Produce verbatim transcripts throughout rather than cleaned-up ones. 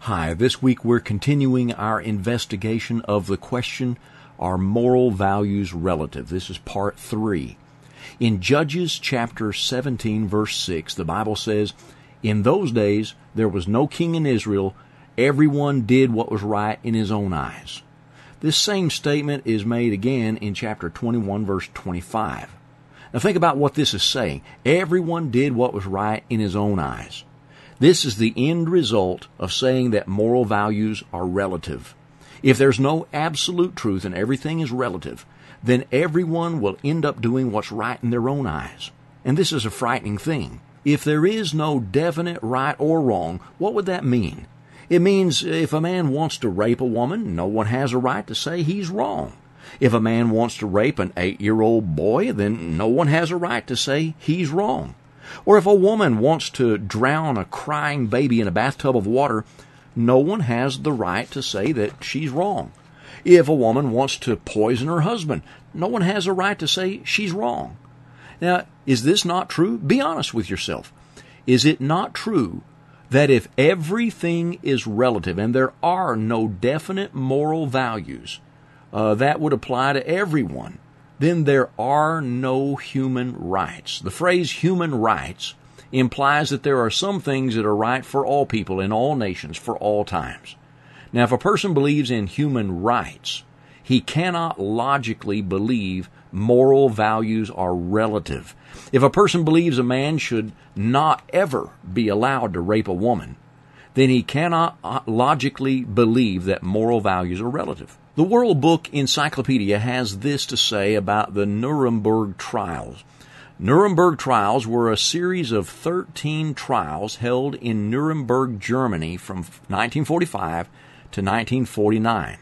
Hi, this week we're continuing our investigation of the question, are moral values relative? This is part three. In Judges chapter seventeen, verse six, the Bible says, "In those days there was no king in Israel. Everyone did what was right in his own eyes." This same statement is made again in chapter twenty-one, verse twenty-five. Now think about what this is saying. Everyone did what was right in his own eyes. This is the end result of saying that moral values are relative. If there's no absolute truth and everything is relative, then everyone will end up doing what's right in their own eyes. And this is a frightening thing. If there is no definite right or wrong, what would that mean? It means if a man wants to rape a woman, no one has a right to say he's wrong. If a man wants to rape an eight-year-old boy, then no one has a right to say he's wrong. Or if a woman wants to drown a crying baby in a bathtub of water, no one has the right to say that she's wrong. If a woman wants to poison her husband, no one has a right to say she's wrong. Now, is this not true? Be honest with yourself. Is it not true that if everything is relative and there are no definite moral values uh, that would apply to everyone, then there are no human rights? The phrase human rights implies that there are some things that are right for all people in all nations for all times. Now, if a person believes in human rights, he cannot logically believe moral values are relative. If a person believes a man should not ever be allowed to rape a woman, then he cannot logically believe that moral values are relative. The World Book Encyclopedia has this to say about the Nuremberg trials. Nuremberg trials were a series of thirteen trials held in Nuremberg, Germany from nineteen forty-five to nineteen forty-nine.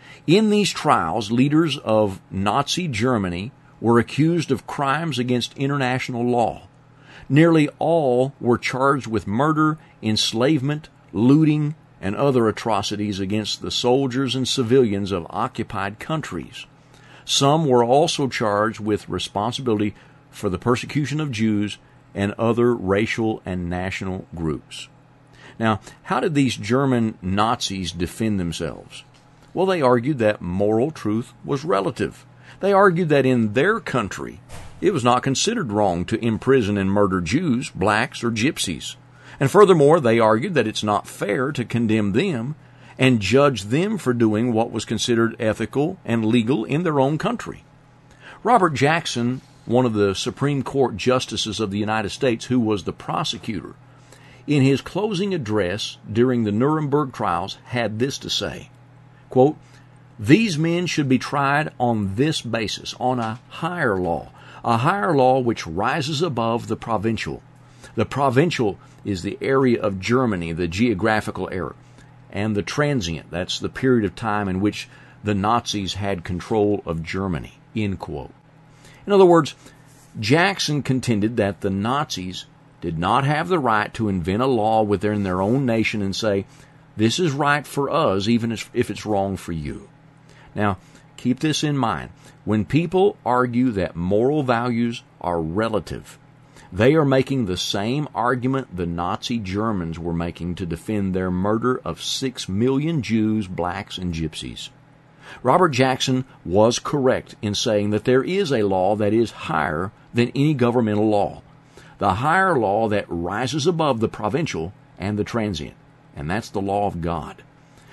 In these trials, leaders of Nazi Germany were accused of crimes against international law. Nearly all were charged with murder, enslavement, looting, and other atrocities against the soldiers and civilians of occupied countries. Some were also charged with responsibility for the persecution of Jews and other racial and national groups. Now, how did these German Nazis defend themselves? Well, they argued that moral truth was relative. They argued that in their country, it was not considered wrong to imprison and murder Jews, blacks, or gypsies. And furthermore, they argued that it's not fair to condemn them and judge them for doing what was considered ethical and legal in their own country. Robert Jackson, one of the Supreme Court justices of the United States, who was the prosecutor, in his closing address during the Nuremberg trials, had this to say, quote, "These men should be tried on this basis, on a higher law, a higher law which rises above the provincial." The provincial is the area of Germany, the geographical area, and the transient, that's the period of time in which the Nazis had control of Germany, end quote. In other words, Jackson contended that the Nazis did not have the right to invent a law within their own nation and say, this is right for us even if it's wrong for you. Now, keep this in mind. When people argue that moral values are relative, they are making the same argument the Nazi Germans were making to defend their murder of six million Jews, blacks, and gypsies. Robert Jackson was correct in saying that there is a law that is higher than any governmental law, the higher law that rises above the provincial and the transient, and that's the law of God.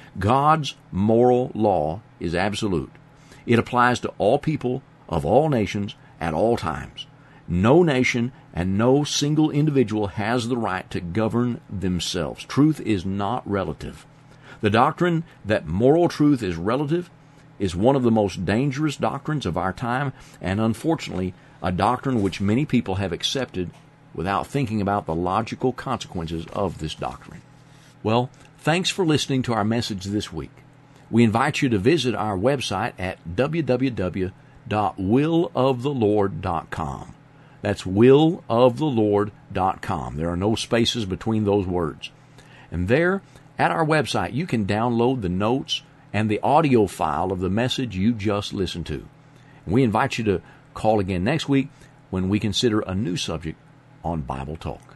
God's moral law is absolute. It applies to all people of all nations at all times. No nation and no single individual has the right to govern themselves. Truth is not relative. The doctrine that moral truth is relative is one of the most dangerous doctrines of our time, and unfortunately, a doctrine which many people have accepted without thinking about the logical consequences of this doctrine. Well, thanks for listening to our message this week. We invite you to visit our website at w w w dot will of the lord dot com. That's will of the lord dot com. There are no spaces between those words. And there, at our website, you can download the notes and the audio file of the message you just listened to. And we invite you to call again next week when we consider a new subject on Bible Talk.